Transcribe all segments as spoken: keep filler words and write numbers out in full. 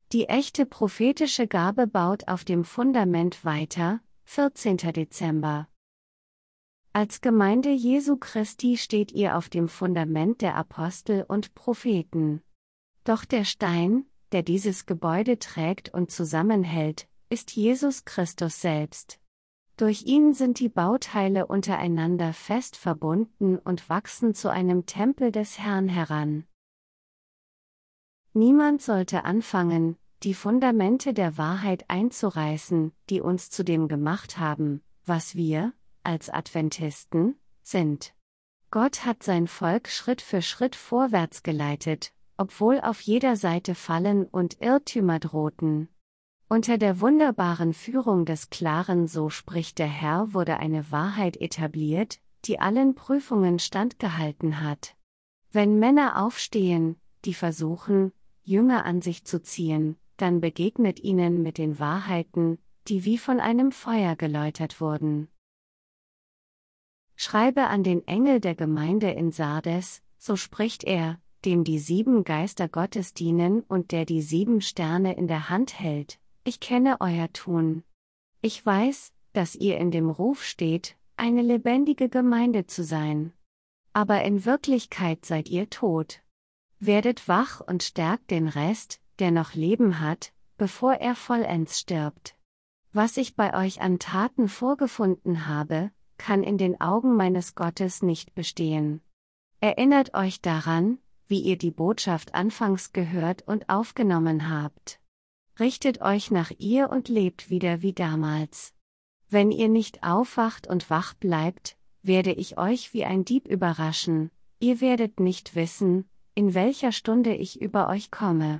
Die echte prophetische Gabe baut auf dem Fundament weiter, vierzehnter Dezember. Als Gemeinde Jesu Christi steht ihr auf dem Fundament der Apostel und Propheten. Doch der Stein, der dieses Gebäude trägt und zusammenhält, ist Jesus Christus selbst. Durch ihn sind die Bauteile untereinander fest verbunden und wachsen zu einem Tempel des Herrn heran. Niemand sollte anfangen, die Fundamente der Wahrheit einzureißen, die uns zu dem gemacht haben, was wir, als Adventisten, sind. Gott hat sein Volk Schritt für Schritt vorwärts geleitet, obwohl auf jeder Seite Fallen und Irrtümer drohten. Unter der wunderbaren Führung des klaren So spricht der Herr wurde eine Wahrheit etabliert, die allen Prüfungen standgehalten hat. Wenn Männer aufstehen, die versuchen, Jünger an sich zu ziehen, dann begegnet ihnen mit den Wahrheiten, die wie von einem Feuer geläutert wurden. Schreibe an den Engel der Gemeinde in Sardes, so spricht er, dem die sieben Geister Gottes dienen und der die sieben Sterne in der Hand hält: Ich kenne euer Tun. Ich weiß, dass ihr in dem Ruf steht, eine lebendige Gemeinde zu sein. Aber in Wirklichkeit seid ihr tot. Werdet wach und stärkt den Rest, der noch Leben hat, bevor er vollends stirbt. Was ich bei euch an Taten vorgefunden habe, kann in den Augen meines Gottes nicht bestehen. Erinnert euch daran, wie ihr die Botschaft anfangs gehört und aufgenommen habt. Richtet euch nach ihr und lebt wieder wie damals. Wenn ihr nicht aufwacht und wach bleibt, werde ich euch wie ein Dieb überraschen, ihr werdet nicht wissen, in welcher Stunde ich über euch komme.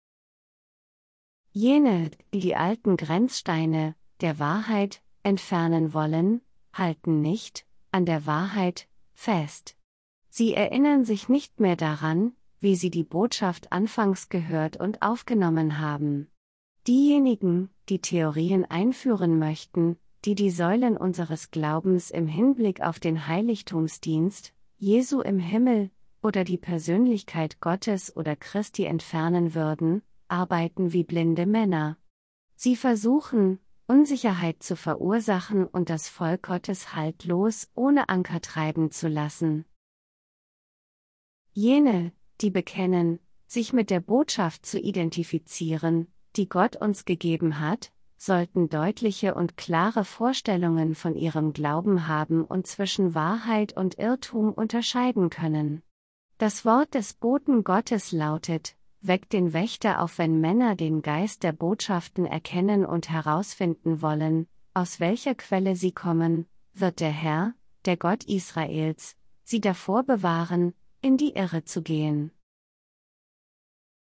Jene, die die alten Grenzsteine, der Wahrheit, entfernen wollen, halten nicht, an der Wahrheit, fest. Sie erinnern sich nicht mehr daran, wie sie die Botschaft anfangs gehört und aufgenommen haben. Diejenigen, die Theorien einführen möchten, die die Säulen unseres Glaubens im Hinblick auf den Heiligtumsdienst, Jesu im Himmel, oder die Persönlichkeit Gottes oder Christi entfernen würden, arbeiten wie blinde Männer. Sie versuchen, Unsicherheit zu verursachen und das Volk Gottes haltlos ohne Anker treiben zu lassen. Jene, die bekennen, sich mit der Botschaft zu identifizieren, die Gott uns gegeben hat, sollten deutliche und klare Vorstellungen von ihrem Glauben haben und zwischen Wahrheit und Irrtum unterscheiden können. Das Wort des Boten Gottes lautet: Weckt den Wächter auf, wenn Männer den Geist der Botschaften erkennen und herausfinden wollen, aus welcher Quelle sie kommen, wird der Herr, der Gott Israels, sie davor bewahren, in die Irre zu gehen.